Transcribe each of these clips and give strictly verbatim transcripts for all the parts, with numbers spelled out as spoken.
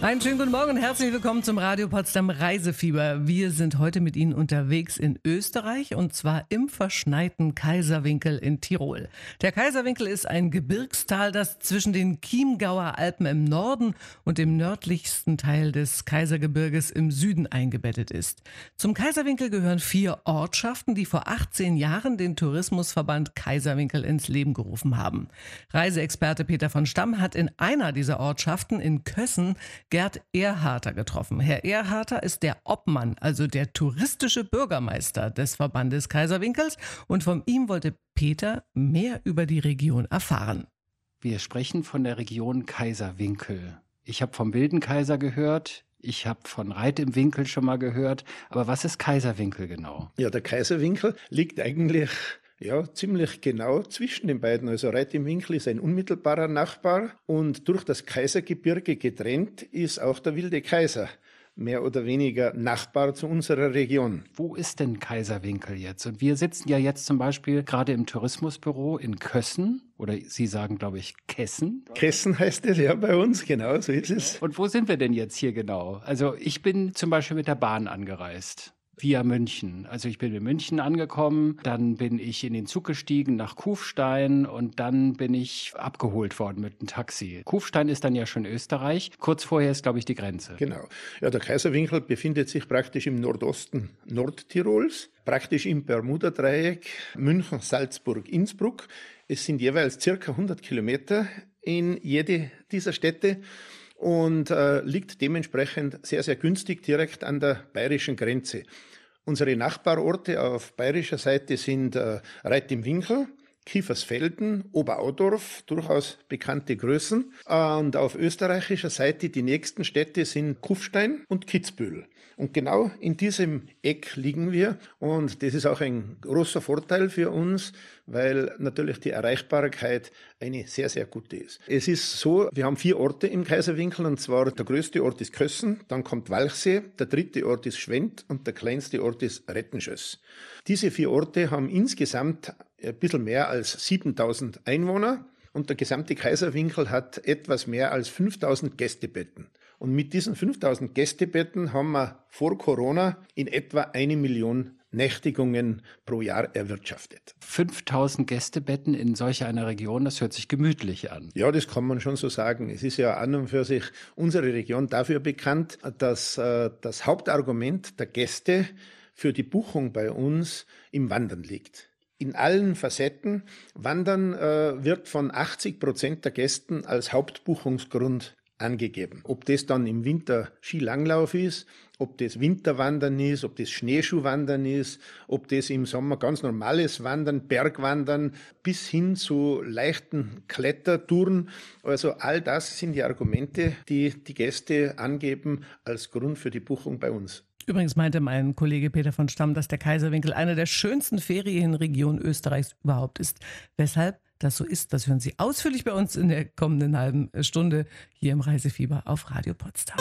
Einen schönen guten Morgen und herzlich willkommen zum Radio Potsdam Reisefieber. Wir sind heute mit Ihnen unterwegs in Österreich und zwar im verschneiten Kaiserwinkel in Tirol. Der Kaiserwinkel ist ein Gebirgstal, das zwischen den Chiemgauer Alpen im Norden und dem nördlichsten Teil des Kaisergebirges im Süden eingebettet ist. Zum Kaiserwinkel gehören vier Ortschaften, die vor achtzehn Jahren den Tourismusverband Kaiserwinkel ins Leben gerufen haben. Reiseexperte Peter von Stamm hat in einer dieser Ortschaften in Kössen Gerd Erharter getroffen. Herr Erharter ist der Obmann, also der touristische Bürgermeister des Verbandes Kaiserwinkels, und von ihm wollte Peter mehr über die Region erfahren. Wir sprechen von der Region Kaiserwinkel. Ich habe vom Wilden Kaiser gehört, ich habe von Reit im Winkel schon mal gehört, aber was ist Kaiserwinkel genau? Ja, der Kaiserwinkel liegt eigentlich Ja, ziemlich genau zwischen den beiden. Also Reit im Winkel ist ein unmittelbarer Nachbar und durch das Kaisergebirge getrennt ist auch der Wilde Kaiser mehr oder weniger Nachbar zu unserer Region. Wo ist denn Kaiserwinkel jetzt? Und wir sitzen ja jetzt zum Beispiel gerade im Tourismusbüro in Kössen. Oder Sie sagen, glaube ich, Kessen. Kessen heißt es ja bei uns, genau, so ist es. Und wo sind wir denn jetzt hier genau? Also ich bin zum Beispiel mit der Bahn angereist. Via München. Also ich bin in München angekommen, dann bin ich in den Zug gestiegen nach Kufstein und dann bin ich abgeholt worden mit einem Taxi. Kufstein ist dann ja schon Österreich. Kurz vorher ist, glaube ich, die Grenze. Genau. Ja, der Kaiserwinkel befindet sich praktisch im Nordosten Nordtirols, praktisch im Bermuda-Dreieck, München, Salzburg, Innsbruck. Es sind jeweils circa hundert Kilometer in jede dieser Städte und äh, liegt dementsprechend sehr, sehr günstig direkt an der bayerischen Grenze. Unsere Nachbarorte auf bayerischer Seite sind äh, Reit im Winkel, Kiefersfelden, Oberaudorf, durchaus bekannte Größen. Und auf österreichischer Seite die nächsten Städte sind Kufstein und Kitzbühel. Und genau in diesem Eck liegen wir. Und das ist auch ein großer Vorteil für uns, weil natürlich die Erreichbarkeit eine sehr, sehr gute ist. Es ist so, wir haben vier Orte im Kaiserwinkel, und zwar der größte Ort ist Kössen, dann kommt Walchsee, der dritte Ort ist Schwend und der kleinste Ort ist Rettenschöss. Diese vier Orte haben insgesamt ein bisschen mehr als siebentausend Einwohner und der gesamte Kaiserwinkel hat etwas mehr als fünftausend Gästebetten. Und mit diesen fünftausend Gästebetten haben wir vor Corona in etwa eine Million Nächtigungen pro Jahr erwirtschaftet. fünftausend Gästebetten in solch einer Region, das hört sich gemütlich an. Ja, das kann man schon so sagen. Es ist ja an und für sich unsere Region dafür bekannt, dass äh, das Hauptargument der Gäste für die Buchung bei uns im Wandern liegt. In allen Facetten. Wandern äh, wird von achtzig Prozent der Gästen als Hauptbuchungsgrund angegeben. Ob das dann im Winter Skilanglauf ist, ob das Winterwandern ist, ob das Schneeschuhwandern ist, ob das im Sommer ganz normales Wandern, Bergwandern bis hin zu leichten Klettertouren. Also all das sind die Argumente, die die Gäste angeben als Grund für die Buchung bei uns. Übrigens meinte mein Kollege Peter von Stamm, dass der Kaiserwinkel eine der schönsten Ferienregionen Österreichs überhaupt ist. Weshalb das so ist, das hören Sie ausführlich bei uns in der kommenden halben Stunde hier im Reisefieber auf Radio Potsdam.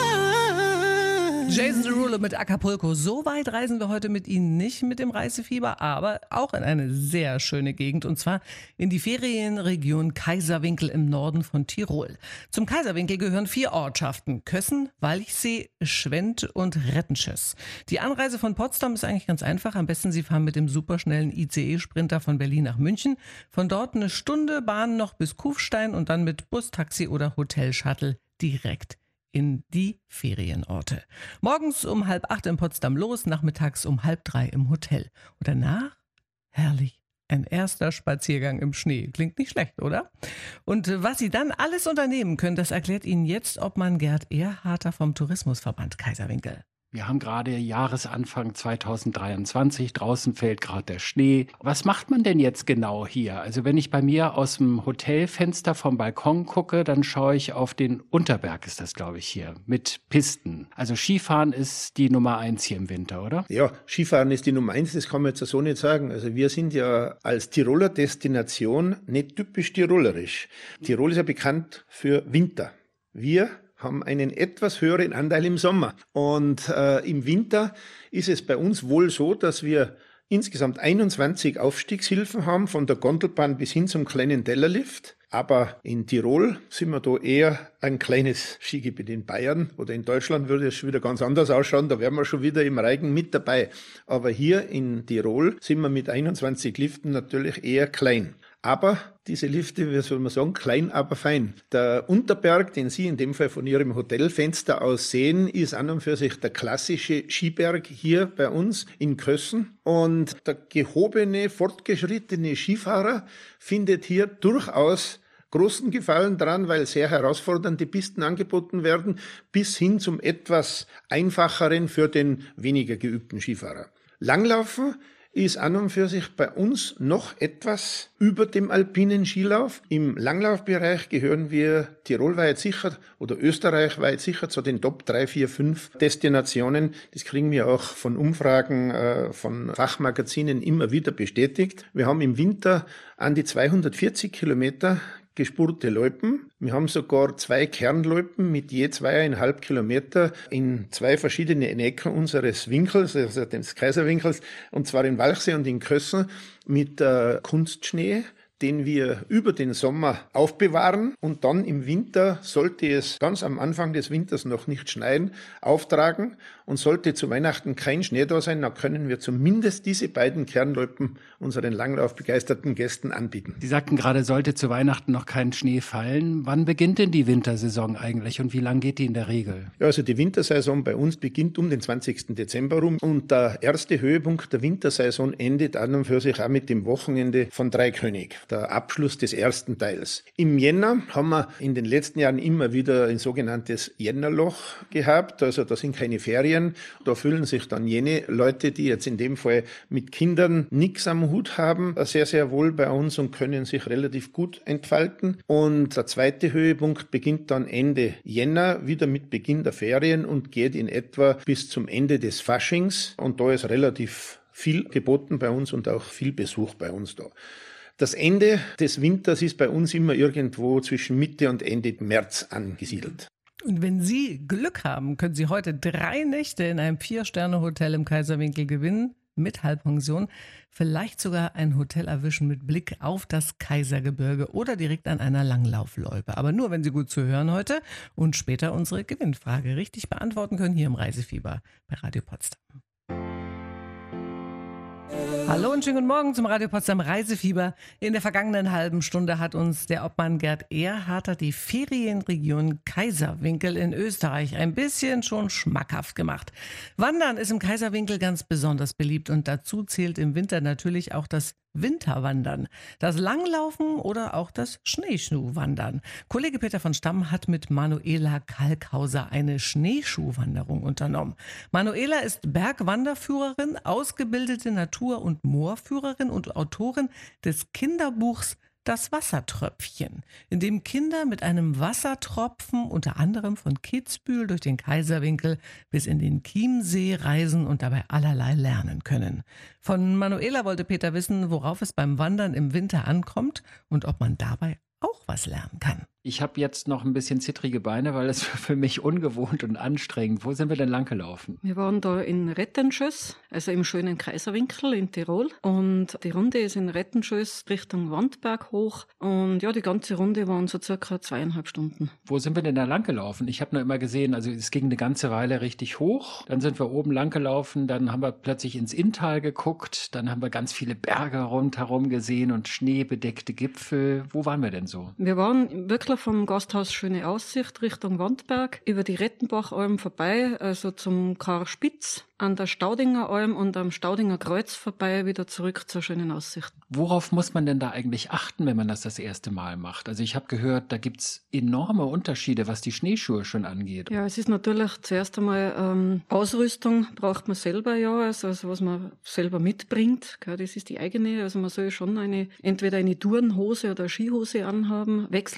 Jason Derulo mit Acapulco. So weit reisen wir heute mit Ihnen nicht mit dem Reisefieber, aber auch in eine sehr schöne Gegend, und zwar in die Ferienregion Kaiserwinkel im Norden von Tirol. Zum Kaiserwinkel gehören vier Ortschaften: Kössen, Walchsee, Schwend und Rettenschöss. Die Anreise von Potsdam ist eigentlich ganz einfach. Am besten Sie fahren mit dem superschnellen I C E-Sprinter von Berlin nach München. Von dort eine Stunde Bahn noch bis Kufstein und dann mit Bus, Taxi oder Hotelshuttle direkt in die Ferienorte. Morgens um halb acht in Potsdam los, nachmittags um halb drei im Hotel. Und danach, herrlich, ein erster Spaziergang im Schnee. Klingt nicht schlecht, oder? Und was Sie dann alles unternehmen können, das erklärt Ihnen jetzt Obmann Gerd Erharter vom Tourismusverband Kaiserwinkel. Wir haben gerade Jahresanfang zweitausenddreiundzwanzig, draußen fällt gerade der Schnee. Was macht man denn jetzt genau hier? Also wenn ich bei mir aus dem Hotelfenster vom Balkon gucke, dann schaue ich auf den Unterberg, ist das glaube ich hier, mit Pisten. Also Skifahren ist die Nummer eins hier im Winter, oder? Ja, Skifahren ist die Nummer eins, das kann man jetzt so nicht sagen. Also wir sind ja als Tiroler Destination nicht typisch tirolerisch. Tirol ist ja bekannt für Winter. Wir haben einen etwas höheren Anteil im Sommer. Und äh, im Winter ist es bei uns wohl so, dass wir insgesamt einundzwanzig Aufstiegshilfen haben, von der Gondelbahn bis hin zum kleinen Tellerlift. Aber in Tirol sind wir da eher ein kleines Skigebiet. In Bayern oder in Deutschland würde es schon wieder ganz anders ausschauen. Da wären wir schon wieder im Reigen mit dabei. Aber hier in Tirol sind wir mit einundzwanzig Liften natürlich eher klein. Aber diese Lifte, wie soll man sagen, klein, aber fein. Der Unterberg, den Sie in dem Fall von Ihrem Hotelfenster aus sehen, ist an und für sich der klassische Skiberg hier bei uns in Kössen. Und der gehobene, fortgeschrittene Skifahrer findet hier durchaus großen Gefallen dran, weil sehr herausfordernde Pisten angeboten werden, bis hin zum etwas einfacheren für den weniger geübten Skifahrer. Langlaufen ist an und für sich bei uns noch etwas über dem alpinen Skilauf. Im Langlaufbereich gehören wir tirolweit sicher oder österreichweit sicher zu den Top drei, vier, fünf Destinationen. Das kriegen wir auch von Umfragen äh, von Fachmagazinen immer wieder bestätigt. Wir haben im Winter an die zweihundertvierzig Kilometer gespurte Loipen. Wir haben sogar zwei Kernloipen mit je zweieinhalb Kilometer in zwei verschiedene Ecken unseres Winkels, also des Kaiserwinkels, und zwar in Walchsee und in Kössen mit äh, Kunstschnee, den wir über den Sommer aufbewahren und dann im Winter, sollte es ganz am Anfang des Winters noch nicht schneien, auftragen. Und sollte zu Weihnachten kein Schnee da sein, dann können wir zumindest diese beiden Kernloipen unseren langlaufbegeisterten Gästen anbieten. Sie sagten gerade, sollte zu Weihnachten noch kein Schnee fallen. Wann beginnt denn die Wintersaison eigentlich und wie lang geht die in der Regel? Ja, also die Wintersaison bei uns beginnt um den zwanzigsten Dezember rum und der erste Höhepunkt der Wintersaison endet an und für sich auch mit dem Wochenende von Dreikönig, der Abschluss des ersten Teils. Im Jänner haben wir in den letzten Jahren immer wieder ein sogenanntes Jännerloch gehabt, also da sind keine Ferien. Da fühlen sich dann jene Leute, die jetzt in dem Fall mit Kindern nichts am Hut haben, sehr, sehr wohl bei uns und können sich relativ gut entfalten. Und der zweite Höhepunkt beginnt dann Ende Jänner, wieder mit Beginn der Ferien und geht in etwa bis zum Ende des Faschings. Und da ist relativ viel geboten bei uns und auch viel Besuch bei uns da. Das Ende des Winters ist bei uns immer irgendwo zwischen Mitte und Ende März angesiedelt. Und wenn Sie Glück haben, können Sie heute drei Nächte in einem Vier-Sterne-Hotel im Kaiserwinkel gewinnen, mit Halbpension. Vielleicht sogar ein Hotel erwischen mit Blick auf das Kaisergebirge oder direkt an einer Langlaufloipe. Aber nur, wenn Sie gut zuhören heute und später unsere Gewinnfrage richtig beantworten können, hier im Reisefieber bei Radio Potsdam. Hallo und schönen guten Morgen zum Radio Potsdam Reisefieber. In der vergangenen halben Stunde hat uns der Obmann Gerd Erharter die Ferienregion Kaiserwinkel in Österreich ein bisschen schon schmackhaft gemacht. Wandern ist im Kaiserwinkel ganz besonders beliebt und dazu zählt im Winter natürlich auch das Winterwandern, das Langlaufen oder auch das Schneeschuhwandern. Kollege Peter von Stamm hat mit Manuela Kalkhauser eine Schneeschuhwanderung unternommen. Manuela ist Bergwanderführerin, ausgebildete Natur- und Moorführerin und Autorin des Kinderbuchs Das Wassertröpfchen, in dem Kinder mit einem Wassertropfen unter anderem von Kitzbühel durch den Kaiserwinkel bis in den Chiemsee reisen und dabei allerlei lernen können. Von Manuela wollte Peter wissen, worauf es beim Wandern im Winter ankommt und ob man dabei auch was lernen kann. Ich habe jetzt noch ein bisschen zittrige Beine, weil es für mich ungewohnt und anstrengend. Wo sind wir denn lang gelaufen? Wir waren da in Rettenschöss, also im schönen Kaiserwinkel in Tirol. Und die Runde ist in Rettenschöss Richtung Wandberg hoch. Und ja, die ganze Runde waren so circa zweieinhalb Stunden. Wo sind wir denn da lang gelaufen? Ich habe nur immer gesehen, also es ging eine ganze Weile richtig hoch. Dann sind wir oben lang gelaufen, dann haben wir plötzlich ins Inntal geguckt. Dann haben wir ganz viele Berge rundherum gesehen und schneebedeckte Gipfel. Wo waren wir denn so? Wir waren wirklich vom Gasthaus Schöne Aussicht Richtung Wandberg, über die Rettenbachalm vorbei, also zum Karl Spitz, an der Staudinger Alm und am Staudinger Kreuz vorbei, wieder zurück zur Schönen Aussicht. Worauf muss man denn da eigentlich achten, wenn man das das erste Mal macht? Also ich habe gehört, da gibt's enorme Unterschiede, was die Schneeschuhe schon angeht. Ja, es ist natürlich zuerst einmal ähm, Ausrüstung braucht man selber ja, also, also was man selber mitbringt, gell, das ist die eigene, also man soll schon eine entweder eine Turnhose oder eine Skihose anhaben, Wechselkleidung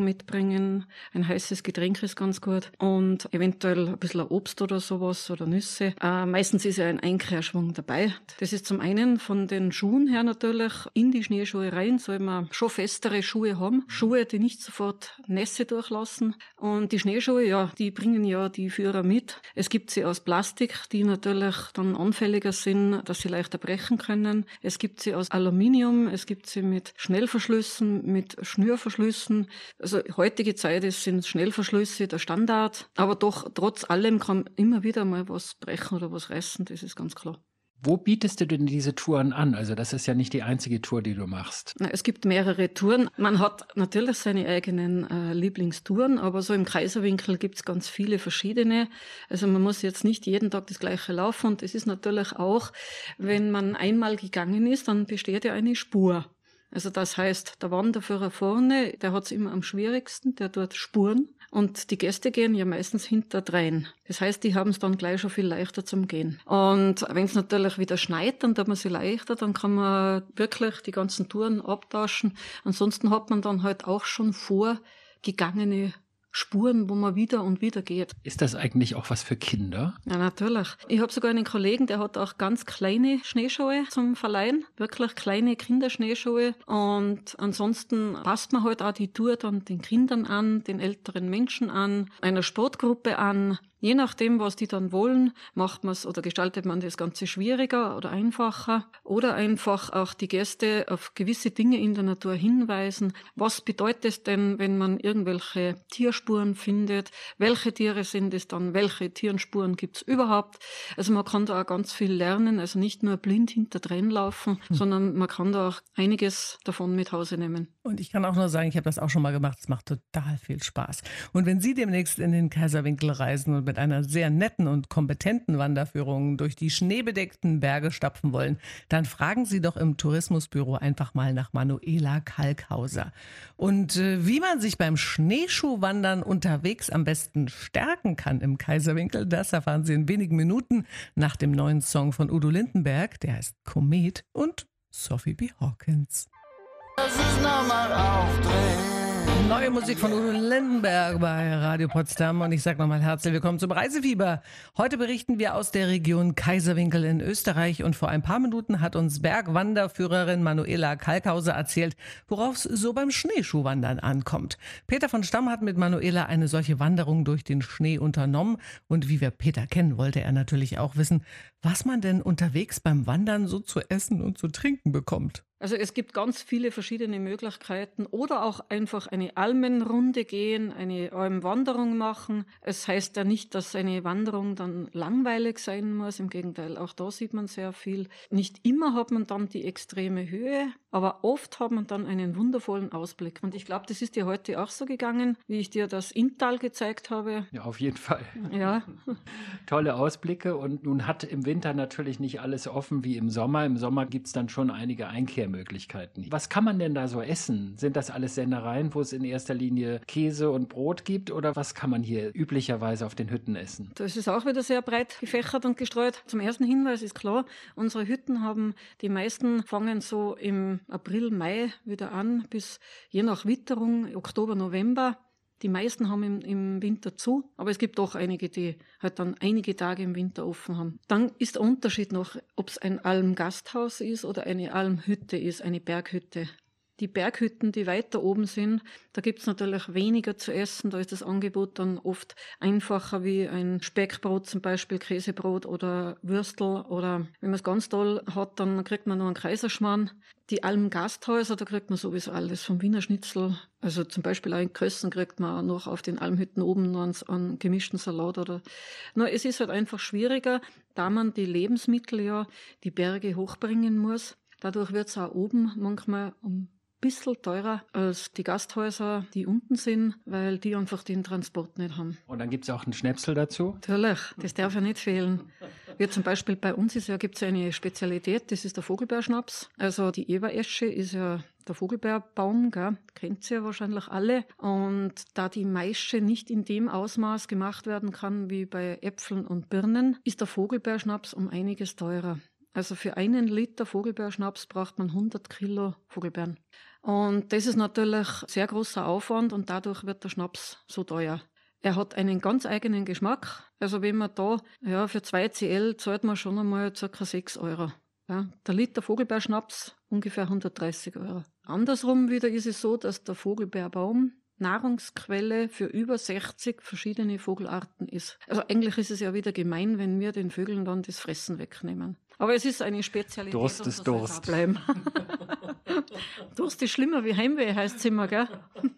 Kleidung mitbringen. Ein heißes Getränk ist ganz gut. Und eventuell ein bisschen Obst oder sowas oder Nüsse. Äh, meistens ist ja ein Einkehrschwung dabei. Das ist zum einen von den Schuhen her natürlich. In die Schneeschuhe rein soll man schon festere Schuhe haben. Schuhe, die nicht sofort Nässe durchlassen. Und die Schneeschuhe, ja, die bringen ja die Führer mit. Es gibt sie aus Plastik, die natürlich dann anfälliger sind, dass sie leichter brechen können. Es gibt sie aus Aluminium, es gibt sie mit Schnellverschlüssen, mit Schnürverschlüssen. Also heutige Zeit ist, sind Schnellverschlüsse der Standard. Aber doch, trotz allem kann immer wieder mal was brechen oder was reißen, das ist ganz klar. Wo bietest du denn diese Touren an? Also das ist ja nicht die einzige Tour, die du machst. Na, es gibt mehrere Touren. Man hat natürlich seine eigenen äh, Lieblingstouren, aber so im Kaiserwinkel gibt es ganz viele verschiedene. Also man muss jetzt nicht jeden Tag das Gleiche laufen. Und es ist natürlich auch, wenn man einmal gegangen ist, dann besteht ja eine Spur. Also das heißt, der Wanderführer vorne, der hat es immer am schwierigsten, der tut Spuren. Und die Gäste gehen ja meistens hinterdrein. Das heißt, die haben es dann gleich schon viel leichter zum Gehen. Und wenn es natürlich wieder schneit, dann tut man sie leichter, dann kann man wirklich die ganzen Touren abtauschen. Ansonsten hat man dann halt auch schon vorgegangene Spuren, wo man wieder und wieder geht. Ist das eigentlich auch was für Kinder? Ja, natürlich. Ich habe sogar einen Kollegen, der hat auch ganz kleine Schneeschuhe zum Verleihen. Wirklich kleine Kinderschneeschuhe. Und ansonsten passt man halt auch die Tour dann den Kindern an, den älteren Menschen an, einer Sportgruppe an. Je nachdem, was die dann wollen, macht man es oder gestaltet man das Ganze schwieriger oder einfacher. Oder einfach auch die Gäste auf gewisse Dinge in der Natur hinweisen. Was bedeutet es denn, wenn man irgendwelche Tierspuren findet? Welche Tiere sind es dann? Welche Tierenspuren gibt es überhaupt? Also man kann da auch ganz viel lernen. Also nicht nur blind hinterdrein laufen, hm. sondern man kann da auch einiges davon mit Hause nehmen. Und ich kann auch nur sagen, ich habe das auch schon mal gemacht. Es macht total viel Spaß. Und wenn Sie demnächst in den Kaiserwinkel reisen und mit einer sehr netten und kompetenten Wanderführung durch die schneebedeckten Berge stapfen wollen, dann fragen Sie doch im Tourismusbüro einfach mal nach Manuela Kalkhauser. Und äh, wie man sich beim Schneeschuhwandern unterwegs am besten stärken kann im Kaiserwinkel, das erfahren Sie in wenigen Minuten nach dem neuen Song von Udo Lindenberg, der heißt Komet, und Sophie B. Hawkins. Das ist nochmal aufdrehen. Neue Musik von Udo Lindenberg bei Radio Potsdam und ich sage nochmal herzlich willkommen zum Reisefieber. Heute berichten wir aus der Region Kaiserwinkel in Österreich und vor ein paar Minuten hat uns Bergwanderführerin Manuela Kalkhauser erzählt, worauf es so beim Schneeschuhwandern ankommt. Peter von Stamm hat mit Manuela eine solche Wanderung durch den Schnee unternommen und wie wir Peter kennen, wollte er natürlich auch wissen, was man denn unterwegs beim Wandern so zu essen und zu trinken bekommt. Also es gibt ganz viele verschiedene Möglichkeiten oder auch einfach eine Almenrunde gehen, eine Almwanderung machen. Es heißt ja nicht, dass eine Wanderung dann langweilig sein muss. Im Gegenteil, auch da sieht man sehr viel. Nicht immer hat man dann die extreme Höhe, aber oft hat man dann einen wundervollen Ausblick. Und ich glaube, das ist dir heute auch so gegangen, wie ich dir das Inntal gezeigt habe. Ja, auf jeden Fall. Ja. Tolle Ausblicke und nun hat im Winter natürlich nicht alles offen wie im Sommer. Im Sommer gibt es dann schon einige Einkehrmöglichkeiten. Was kann man denn da so essen? Sind das alles Sennereien, wo es in erster Linie Käse und Brot gibt oder was kann man hier üblicherweise auf den Hütten essen? Das ist auch wieder sehr breit gefächert und gestreut. Zum ersten Hinweis ist klar, unsere Hütten haben, die meisten fangen so im April, Mai wieder an, bis je nach Witterung, Oktober, November. Die meisten haben im, im Winter zu, aber es gibt doch einige, die halt dann einige Tage im Winter offen haben. Dann ist der Unterschied noch, ob es ein Almgasthaus ist oder eine Almhütte ist, eine Berghütte. Die Berghütten, die weiter oben sind, da gibt es natürlich weniger zu essen. Da ist das Angebot dann oft einfacher wie ein Speckbrot, zum Beispiel Käsebrot oder Würstel. Oder wenn man es ganz toll hat, dann kriegt man noch einen Kaiserschmarrn. Die Almgasthäuser, da kriegt man sowieso alles, vom Wiener Schnitzel. Also zum Beispiel auch in Kössen kriegt man noch auf den Almhütten oben noch einen, einen gemischten Salat. Oder. Nur es ist halt einfach schwieriger, da man die Lebensmittel ja die Berge hochbringen muss. Dadurch wird es auch oben manchmal um bisschen teurer als die Gasthäuser, die unten sind, weil die einfach den Transport nicht haben. Und dann gibt es auch einen Schnäpsel dazu? Natürlich, das darf ja nicht fehlen. Wie zum Beispiel bei uns ist ja, gibt es eine Spezialität, das ist der Vogelbeerschnaps. Also die Eberesche ist ja der Vogelbeerbaum, gell? Kennt ihr ja wahrscheinlich alle. Und da die Maische nicht in dem Ausmaß gemacht werden kann wie bei Äpfeln und Birnen, ist der Vogelbeerschnaps um einiges teurer. Also für einen Liter Vogelbeerschnaps braucht man hundert Kilo Vogelbeeren. Und das ist natürlich sehr großer Aufwand und dadurch wird der Schnaps so teuer. Er hat einen ganz eigenen Geschmack. Also wenn man da, ja, für zwei Cl zahlt man schon einmal ca. sechs Euro. Ja, der Liter Vogelbeerschnaps ungefähr hundertdreißig Euro. Andersrum wieder ist es so, dass der Vogelbeerbaum Nahrungsquelle für über sechzig verschiedene Vogelarten ist. Also eigentlich ist es ja wieder gemein, wenn wir den Vögeln dann das Fressen wegnehmen. Aber es ist eine Spezialität. Durst ist Durst. Bleiben. Durst ist schlimmer wie Heimweh, heißt es immer, gell?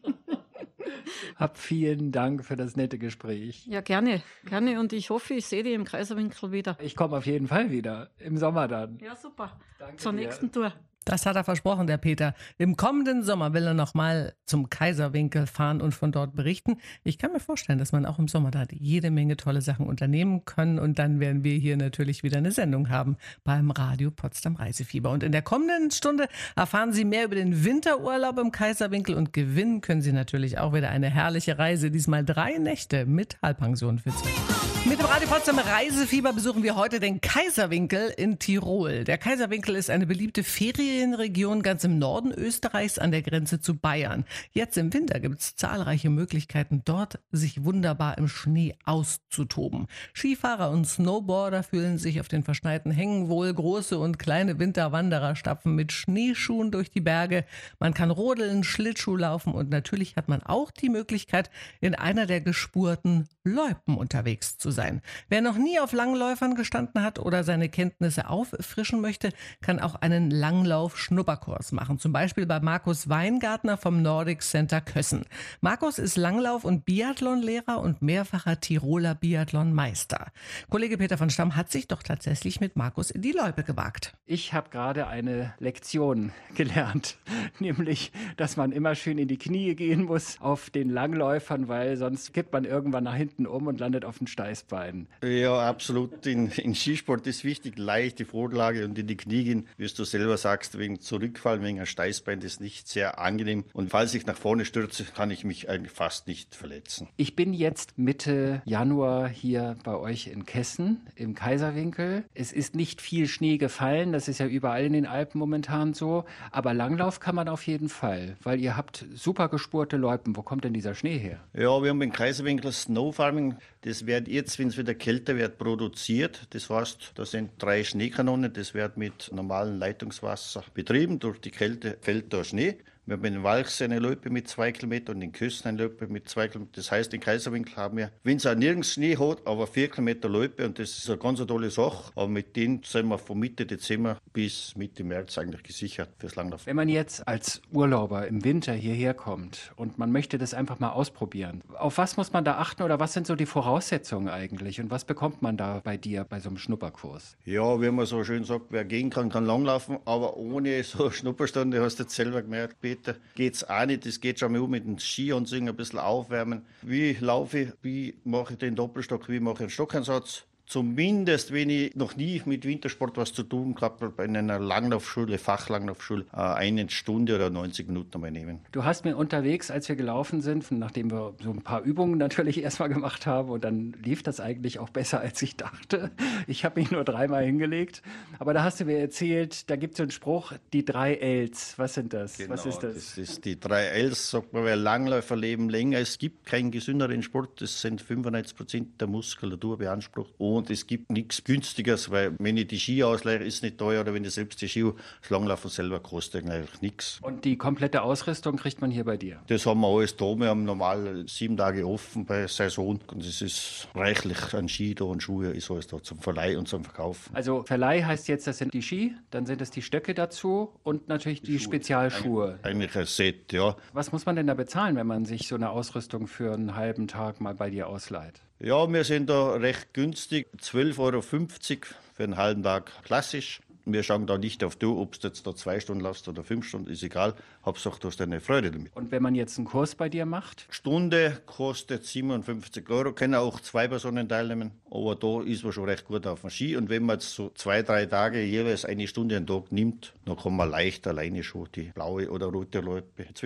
Hab vielen Dank für das nette Gespräch. Ja, gerne, gerne. Und ich hoffe, ich sehe dich im Kaiserwinkel wieder. Ich komme auf jeden Fall wieder. Im Sommer dann. Ja, super. Danke Zur dir. nächsten Tour. Das hat er versprochen, der Peter. Im kommenden Sommer will er nochmal zum Kaiserwinkel fahren und von dort berichten. Ich kann mir vorstellen, dass man auch im Sommer da jede Menge tolle Sachen unternehmen kann. Und dann werden wir hier natürlich wieder eine Sendung haben beim Radio Potsdam Reisefieber. Und in der kommenden Stunde erfahren Sie mehr über den Winterurlaub im Kaiserwinkel und gewinnen können Sie natürlich auch wieder eine herrliche Reise. Diesmal drei Nächte mit Halbpension für zwei. Mit dem Radio Potsdam Reisefieber besuchen wir heute den Kaiserwinkel in Tirol. Der Kaiserwinkel ist eine beliebte Ferienregion ganz im Norden Österreichs an der Grenze zu Bayern. Jetzt im Winter gibt es zahlreiche Möglichkeiten, dort sich wunderbar im Schnee auszutoben. Skifahrer und Snowboarder fühlen sich auf den verschneiten Hängen wohl. Große und kleine Winterwanderer stapfen mit Schneeschuhen durch die Berge. Man kann rodeln, Schlittschuh laufen und natürlich hat man auch die Möglichkeit, in einer der gespurten Loipen unterwegs zu sein. Wer noch nie auf Langläufern gestanden hat oder seine Kenntnisse auffrischen möchte, kann auch einen Langlauf-Schnupperkurs machen. Zum Beispiel bei Markus Weingartner vom Nordic Center Kössen. Markus ist Langlauf- und Biathlonlehrer und mehrfacher Tiroler Biathlonmeister. Kollege Peter von Stamm hat sich doch tatsächlich mit Markus in die Loipe gewagt. Ich habe gerade eine Lektion gelernt, nämlich, dass man immer schön in die Knie gehen muss auf den Langläufern, weil sonst kippt man irgendwann nach hinten um und landet auf den Steißbein. Ja, absolut. In, in Skisport ist wichtig, leichte Vorlage und in die Knie gehen, wie du selber sagst, wegen Zurückfallen, wegen ein Steißbein, das ist nicht sehr angenehm. Und falls ich nach vorne stürze, kann ich mich eigentlich fast nicht verletzen. Ich bin jetzt Mitte Januar hier bei euch in Kessen im Kaiserwinkel. Es ist nicht viel Schnee gefallen, das ist ja überall in den Alpen momentan so, aber Langlauf kann man auf jeden Fall, weil ihr habt super gespurte Loipen. Wo kommt denn dieser Schnee her? Ja, wir haben im Kaiserwinkel Snow Farming. Das wird jetzt, wenn es wieder kälter wird, produziert. Das heißt, da sind drei Schneekanonen. Das wird mit normalem Leitungswasser betrieben. Durch die Kälte fällt da Schnee. Wir haben in Walchsee eine Loipe mit zwei Kilometern und in Kösen eine Loipe mit zwei Kilometern. Das heißt, in Kaiserwinkel haben wir, wenn es auch nirgends Schnee hat, aber vier Kilometer Loipe und das ist eine ganz tolle Sache. Aber mit denen sind wir von Mitte Dezember bis Mitte März eigentlich gesichert fürs Langlauf. Wenn man jetzt als Urlauber im Winter hierher kommt und man möchte das einfach mal ausprobieren, auf was muss man da achten oder was sind so die Voraussetzungen eigentlich und was bekommt man da bei dir bei so einem Schnupperkurs? Ja, wie man so schön sagt, wer gehen kann, kann langlaufen, aber ohne so Schnupperstunde, hast du jetzt selber gemerkt, geht es auch nicht. Es geht schon mal um mit dem Skianzug ein bisschen aufwärmen. Wie laufe ich, wie mache ich den Doppelstock, wie mache ich einen Stockeinsatz. Zumindest, wenn ich noch nie mit Wintersport was zu tun gehabt habe, in einer Langlaufschule, Fachlanglaufschule, eine Stunde oder neunzig Minuten mal nehmen. Du hast mir unterwegs, als wir gelaufen sind, nachdem wir so ein paar Übungen natürlich erstmal gemacht haben und dann lief das eigentlich auch besser, als ich dachte. Ich habe mich nur dreimal hingelegt, aber da hast du mir erzählt, da gibt es so einen Spruch, die drei Ls. Was sind das? Genau, was ist das? Das ist die drei Ls, sagt man, weil Langläufer leben länger. Es gibt keinen gesünderen Sport, das sind fünfundneunzig Prozent der Muskulatur beansprucht. Und es gibt nichts Günstiges, weil wenn ich die Ski ausleihe, ist es nicht teuer, oder wenn ich selbst die Ski, das Langlaufen selber kostet eigentlich nichts. Und die komplette Ausrüstung kriegt man hier bei dir? Das haben wir alles da. Wir haben normal sieben Tage offen bei Saison und es ist reichlich an Ski da und Schuhe, ist alles da zum Verleih und zum Verkauf. Also Verleih heißt jetzt, das sind die Ski, dann sind es die Stöcke dazu und natürlich die, die Spezialschuhe. Eigentlich ein Set, ja. Was muss man denn da bezahlen, wenn man sich so eine Ausrüstung für einen halben Tag mal bei dir ausleiht? Ja, wir sind da recht günstig, zwölf Euro fünfzig für einen halben Tag klassisch. Wir schauen da nicht auf du, ob du jetzt da zwei Stunden laufst oder fünf Stunden, ist egal. Hauptsache, du hast eine Freude damit. Und wenn man jetzt einen Kurs bei dir macht? Stunde kostet siebenundfünfzig Euro, können auch zwei Personen teilnehmen, aber da ist man schon recht gut auf dem Ski. Und wenn man jetzt so zwei, drei Tage jeweils eine Stunde am Tag nimmt, dann kann man leicht alleine schon die blaue oder rote Loipe zwingen.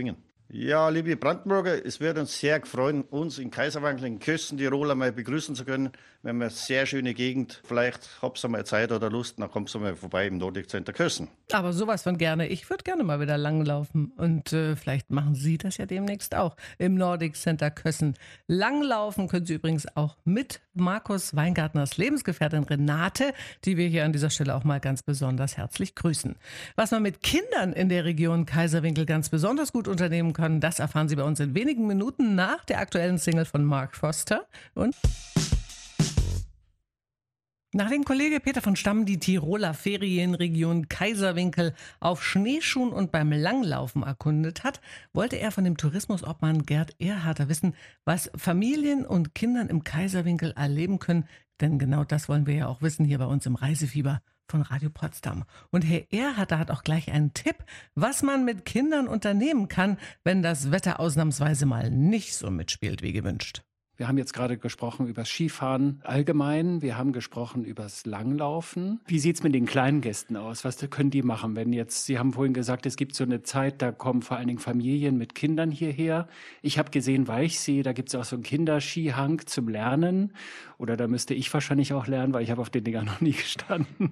Ja, liebe Brandenburger, es wird uns sehr freuen, uns in Kaiserwankel in Kössen, Tirol einmal begrüßen zu können. Wir haben eine sehr schöne Gegend. Vielleicht habt ihr mal Zeit oder Lust, dann kommt ihr mal vorbei im Nordic Center Kössen. Aber sowas von gerne. Ich würde gerne mal wieder langlaufen. Und äh, vielleicht machen Sie das ja demnächst auch im Nordic Center Kössen. Langlaufen können Sie übrigens auch mit Markus Weingartners Lebensgefährtin Renate, die wir hier an dieser Stelle auch mal ganz besonders herzlich grüßen. Was man mit Kindern in der Region Kaiserwinkel ganz besonders gut unternehmen kann, das erfahren Sie bei uns in wenigen Minuten nach der aktuellen Single von Mark Foster. Und nachdem Kollege Peter von Stamm die Tiroler Ferienregion Kaiserwinkel auf Schneeschuhen und beim Langlaufen erkundet hat, wollte er von dem Tourismusobmann Gerd Erharter wissen, was Familien und Kindern im Kaiserwinkel erleben können. Denn genau das wollen wir ja auch wissen hier bei uns im Reisefieber von Radio Potsdam. Und Herr Erharter hat auch gleich einen Tipp, was man mit Kindern unternehmen kann, wenn das Wetter ausnahmsweise mal nicht so mitspielt wie gewünscht. Wir haben jetzt gerade gesprochen über das Skifahren allgemein. Wir haben gesprochen über das Langlaufen. Wie sieht es mit den kleinen Gästen aus? Was können die machen, wenn jetzt, Sie haben vorhin gesagt, es gibt so eine Zeit, da kommen vor allen Dingen Familien mit Kindern hierher. Ich habe gesehen, Weichsee, da gibt es auch so einen Kinderskihang zum Lernen. Oder da müsste ich wahrscheinlich auch lernen, weil ich habe auf den Dingern noch nie gestanden.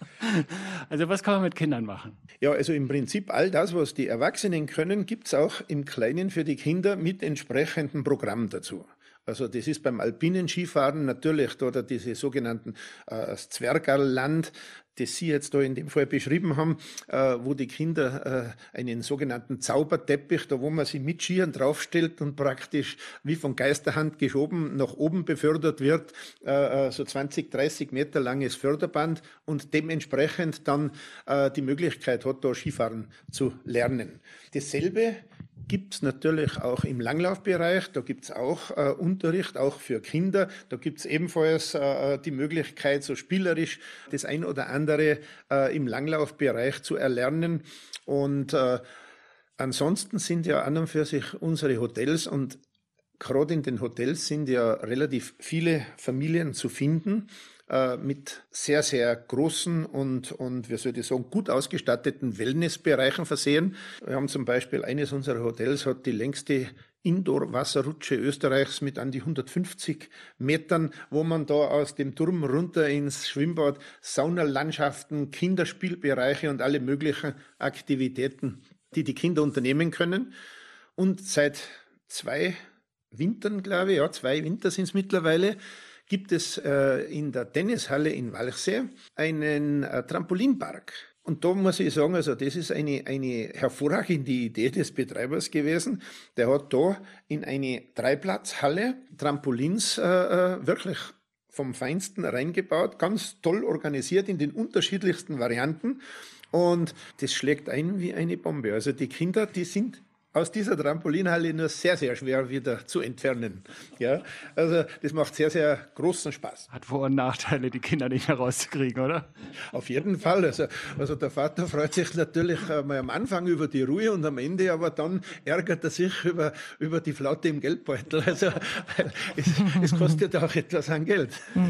Also was kann man mit Kindern machen? Ja, also im Prinzip all das, was die Erwachsenen können, gibt es auch im Kleinen für die Kinder mit entsprechendem Programm dazu. Also das ist beim alpinen Skifahren natürlich oder diese sogenannten äh, Zwergerland, das Sie jetzt da in dem Fall beschrieben haben, äh, wo die Kinder äh, einen sogenannten Zauberteppich, da wo man sie mit Skiern draufstellt und praktisch wie von Geisterhand geschoben nach oben befördert wird, äh, so zwanzig, dreißig Meter langes Förderband und dementsprechend dann äh, die Möglichkeit hat, da Skifahren zu lernen. Dasselbe gibt es natürlich auch im Langlaufbereich, da gibt es auch äh, Unterricht, auch für Kinder. Da gibt es ebenfalls äh, die Möglichkeit, so spielerisch das ein oder andere äh, im Langlaufbereich zu erlernen. Und äh, ansonsten sind ja an und für sich unsere Hotels und gerade in den Hotels sind ja relativ viele Familien zu finden, äh, mit sehr, sehr großen und, und wie soll ich sagen, gut ausgestatteten Wellnessbereichen versehen. Wir haben zum Beispiel, eines unserer Hotels hat die längste Indoor-Wasserrutsche Österreichs mit an die hundertfünfzig Metern, wo man da aus dem Turm runter ins Schwimmbad, Saunalandschaften, Kinderspielbereiche und alle möglichen Aktivitäten, die die Kinder unternehmen können. Und seit zwei Wintern, glaube ich, ja, zwei Winter sind es mittlerweile, gibt es äh, in der Tennishalle in Walchsee einen äh, Trampolinpark. Und da muss ich sagen, also das ist eine, eine hervorragende Idee des Betreibers gewesen. Der hat da in eine Dreiplatzhalle Trampolins äh, wirklich vom Feinsten reingebaut, ganz toll organisiert in den unterschiedlichsten Varianten. Und das schlägt ein wie eine Bombe. Also die Kinder, die sind aus dieser Trampolinhalle nur sehr, sehr schwer wieder zu entfernen. Ja, also das macht sehr, sehr großen Spaß. Hat Vor- und Nachteile, die Kinder nicht mehr rauszukriegen, oder? Auf jeden Fall. Also, also der Vater freut sich natürlich mal am Anfang über die Ruhe und am Ende, aber dann ärgert er sich über, über die Flaute im Geldbeutel. Also es, es kostet auch etwas an Geld.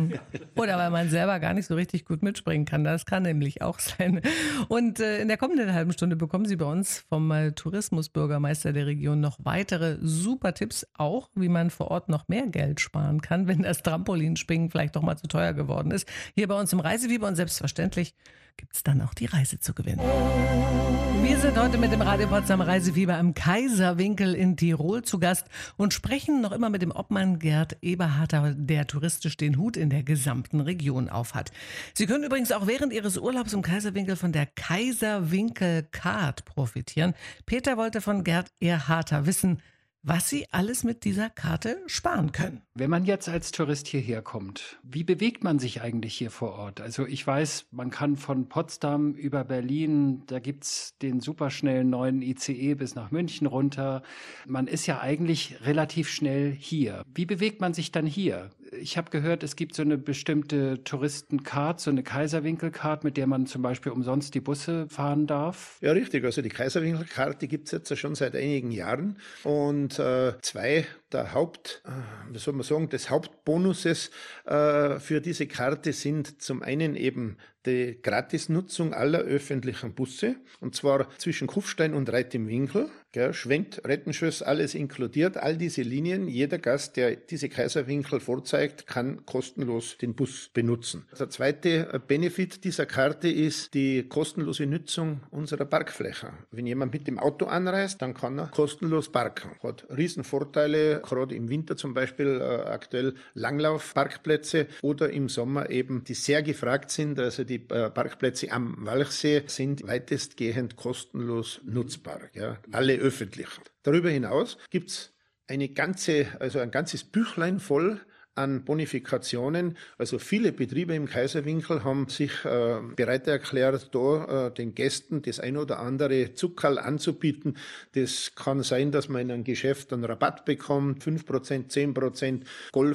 Oder weil man selber gar nicht so richtig gut mitspringen kann. Das kann nämlich auch sein. Und äh, in der kommenden halben Stunde bekommen Sie bei uns vom äh, Tourismusbürgermeister der Region noch weitere super Tipps, auch wie man vor Ort noch mehr Geld sparen kann, wenn das Trampolinspringen vielleicht doch mal zu teuer geworden ist. Hier bei uns im Reisefieber und selbstverständlich gibt es dann auch die Reise zu gewinnen. Wir sind heute mit dem Radio Potsdam Reisefieber im Kaiserwinkel in Tirol zu Gast und sprechen noch immer mit dem Obmann Gerd Eberharter, der touristisch den Hut in der gesamten Region aufhat. Sie können übrigens auch während Ihres Urlaubs im Kaiserwinkel von der Kaiserwinkel Card profitieren. Peter wollte von Gerd Eberharter wissen, was Sie alles mit dieser Karte sparen können. Wenn man jetzt als Tourist hierher kommt, wie bewegt man sich eigentlich hier vor Ort? Also ich weiß, man kann von Potsdam über Berlin, da gibt's den superschnellen neuen I C E bis nach München runter. Man ist ja eigentlich relativ schnell hier. Wie bewegt man sich dann hier? Ich habe gehört, es gibt so eine bestimmte Touristencard, so eine Kaiserwinkel-Card, mit der man zum Beispiel umsonst die Busse fahren darf. Ja, richtig. Also die Kaiserwinkel-Card, die gibt es jetzt schon seit einigen Jahren. Und äh, zwei der Haupt, äh, wie soll man sagen, des Hauptbonuses äh, für diese Karte sind zum einen eben die Gratisnutzung aller öffentlichen Busse, und zwar zwischen Kufstein und Reit im Winkel Gell, Schwenk, Rettenschuss, alles inkludiert, all diese Linien. Jeder Gast, der diese Kaiserwinkel vorzeigt, kann kostenlos den Bus benutzen. Der zweite Benefit dieser Karte ist die kostenlose Nutzung unserer Parkfläche. Wenn jemand mit dem Auto anreist, dann kann er kostenlos parken. Hat Riesenvorteile, gerade im Winter zum Beispiel äh, aktuell Langlaufparkplätze oder im Sommer eben, die sehr gefragt sind. Also die äh, Parkplätze am Walchsee sind weitestgehend kostenlos nutzbar. Ja, alle öffentlich. Darüber hinaus gibt es eine ganze, also ein ganzes Büchlein voll an Bonifikationen. Also viele Betriebe im Kaiserwinkel haben sich äh, bereit erklärt, da äh, den Gästen das ein oder andere Zuckerl anzubieten. Das kann sein, dass man in einem Geschäft einen Rabatt bekommt, fünf Prozent, zehn Prozent,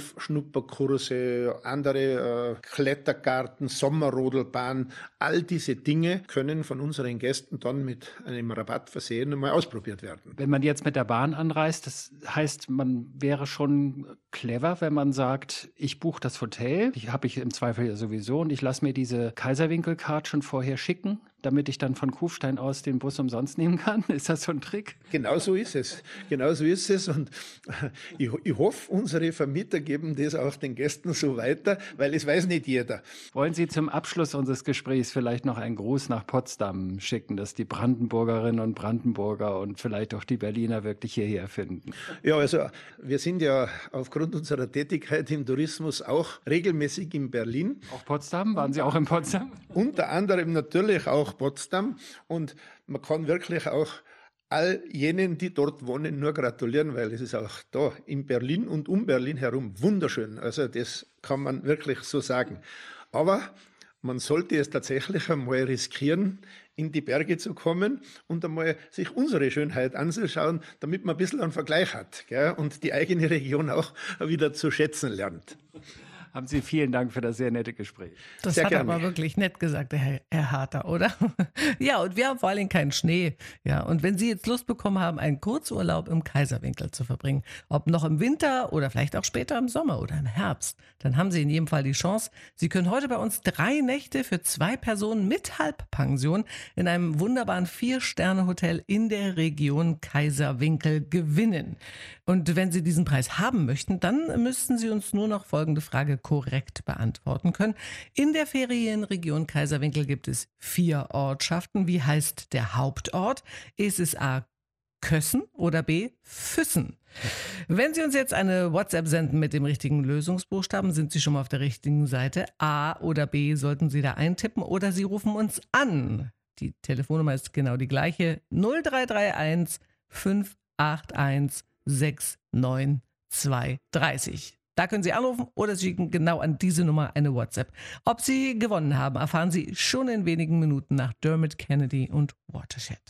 Golf-Schnupperkurse, andere äh, Klettergarten, Sommerrodelbahn. All diese Dinge können von unseren Gästen dann mit einem Rabatt versehen und mal ausprobiert werden. Wenn man jetzt mit der Bahn anreist, das heißt, man wäre schon clever, wenn man sagt, ich buche das Hotel, ich habe ich im Zweifel ja sowieso und ich lasse mir diese Kaiserwinkel-Card schon vorher schicken, damit ich dann von Kufstein aus den Bus umsonst nehmen kann. Ist das so ein Trick? Genau so ist es. Genau so ist es. Und ich, ich hoffe, unsere Vermieter geben das auch den Gästen so weiter, weil es weiß nicht jeder. Wollen Sie zum Abschluss unseres Gesprächs vielleicht noch einen Gruß nach Potsdam schicken, dass die Brandenburgerinnen und Brandenburger und vielleicht auch die Berliner wirklich hierher finden? Ja, also wir sind ja aufgrund unserer Tätigkeit im Tourismus auch regelmäßig in Berlin. Auch Potsdam? Waren Sie auch in Potsdam? Unter anderem natürlich auch Potsdam. Und man kann wirklich auch all jenen, die dort wohnen, nur gratulieren, weil es ist auch da in Berlin und um Berlin herum wunderschön. Also das kann man wirklich so sagen. Aber man sollte es tatsächlich einmal riskieren, in die Berge zu kommen und einmal sich unsere Schönheit anzuschauen, damit man ein bisschen einen Vergleich hat, gell? Und die eigene Region auch wieder zu schätzen lernt. Haben Sie vielen Dank für das sehr nette Gespräch. Das Sehr hat er gerne. aber wirklich nett gesagt, der Herr, Herr Harter, oder? Ja, und wir haben vor allem keinen Schnee. Ja, und wenn Sie jetzt Lust bekommen haben, einen Kurzurlaub im Kaiserwinkel zu verbringen, ob noch im Winter oder vielleicht auch später im Sommer oder im Herbst, dann haben Sie in jedem Fall die Chance. Sie können heute bei uns drei Nächte für zwei Personen mit Halbpension in einem wunderbaren Vier-Sterne-Hotel in der Region Kaiserwinkel gewinnen. Und wenn Sie diesen Preis haben möchten, dann müssten Sie uns nur noch folgende Frage korrekt beantworten können. In der Ferienregion Kaiserwinkel gibt es vier Ortschaften. Wie heißt der Hauptort? Ist es A. Kössen oder B. Füssen? Wenn Sie uns jetzt eine WhatsApp senden mit dem richtigen Lösungsbuchstaben, sind Sie schon mal auf der richtigen Seite. A oder B sollten Sie da eintippen oder Sie rufen uns an. Die Telefonnummer ist genau die gleiche. null drei drei eins fünf acht eins sechs neun zwei drei. Da können Sie anrufen oder Sie schicken genau an diese Nummer eine WhatsApp. Ob Sie gewonnen haben, erfahren Sie schon in wenigen Minuten nach Dermot Kennedy und Watershed.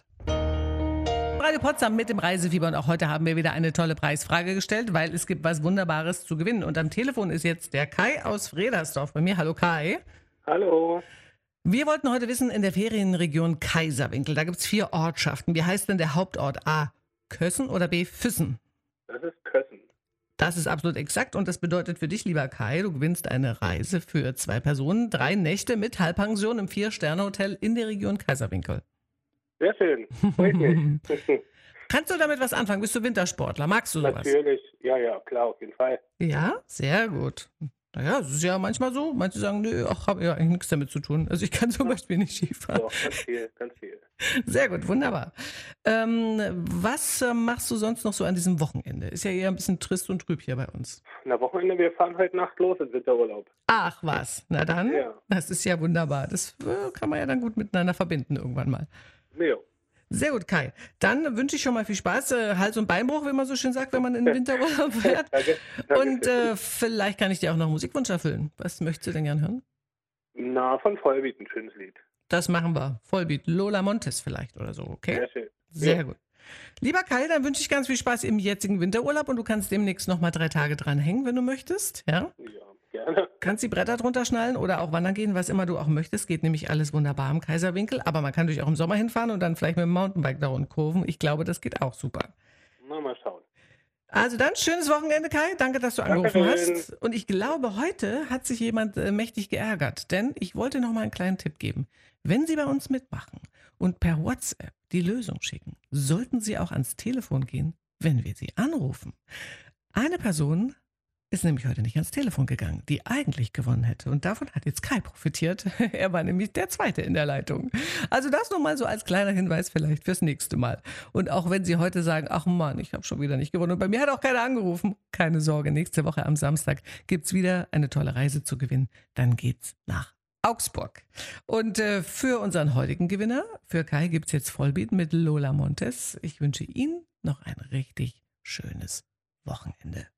Radio Potsdam mit dem Reisefieber und auch heute haben wir wieder eine tolle Preisfrage gestellt, weil es gibt was Wunderbares zu gewinnen. Und am Telefon ist jetzt der Kai aus Fredersdorf bei mir. Hallo Kai. Hallo. Wir wollten heute wissen, in der Ferienregion Kaiserwinkel, da gibt es vier Ortschaften. Wie heißt denn der Hauptort? A. Kössen oder B. Füssen? Das ist Kössen. Das ist absolut exakt und das bedeutet für dich, lieber Kai, du gewinnst eine Reise für zwei Personen, drei Nächte mit Halbpension im Vier-Sterne-Hotel in der Region Kaiserwinkel. Sehr schön. Freut mich. Kannst du damit was anfangen? Bist du Wintersportler? Magst du sowas? Natürlich. Ja, ja, klar, auf jeden Fall. Ja, sehr gut. Naja, es ist ja manchmal so. Manche sagen, nö, ach, habe ja eigentlich nichts damit zu tun. Also ich kann zum Beispiel nicht Skifahren. Doch, ganz viel, ganz viel. Sehr gut, wunderbar. Ähm, was äh, machst du sonst noch so an diesem Wochenende? Ist ja eher ein bisschen trist und trüb hier bei uns. Na, Wochenende, wir fahren heute Nacht los in Winterurlaub. Ach was, na dann, Ja. das ist ja wunderbar. Das äh, kann man ja dann gut miteinander verbinden irgendwann mal. Ja. Sehr gut, Kai. Dann wünsche ich schon mal viel Spaß. Äh, Hals- und Beinbruch, wie man so schön sagt, wenn man in den Winterurlaub fährt. Danke, danke. Und äh, vielleicht kann ich dir auch noch einen Musikwunsch erfüllen. Was möchtest du denn gern hören? Na, von Vollbeat, ein schönes Lied. Das machen wir. Vollbeat. Lola Montes vielleicht oder so, okay? Sehr schön. Sehr Ja. gut. Lieber Kai, dann wünsche ich ganz viel Spaß im jetzigen Winterurlaub und du kannst demnächst noch mal drei Tage dran hängen, wenn du möchtest. Ja? Ja, gerne. Kannst die Bretter drunter schnallen oder auch wandern gehen, was immer du auch möchtest. Geht nämlich alles wunderbar im Kaiserwinkel. Aber man kann natürlich auch im Sommer hinfahren und dann vielleicht mit dem Mountainbike da rund kurven. Ich glaube, das geht auch super. Na, mal schauen. Also dann, schönes Wochenende, Kai. Danke, dass du angerufen Dankeschön. hast. Und ich glaube, heute hat sich jemand äh, mächtig geärgert. Denn ich wollte noch mal einen kleinen Tipp geben. Wenn Sie bei uns mitmachen und per WhatsApp die Lösung schicken, sollten Sie auch ans Telefon gehen, wenn wir Sie anrufen. Eine Person ist nämlich heute nicht ans Telefon gegangen, die eigentlich gewonnen hätte. Und davon hat jetzt Kai profitiert. Er war nämlich der Zweite in der Leitung. Also das nur mal so als kleiner Hinweis vielleicht fürs nächste Mal. Und auch wenn Sie heute sagen, ach Mann, ich habe schon wieder nicht gewonnen und bei mir hat auch keiner angerufen, keine Sorge, nächste Woche am Samstag gibt's wieder eine tolle Reise zu gewinnen. Dann geht's nach Augsburg. Und äh, für unseren heutigen Gewinner, für Kai, gibt's jetzt Vollbeat mit Lola Montes. Ich wünsche Ihnen noch ein richtig schönes Wochenende.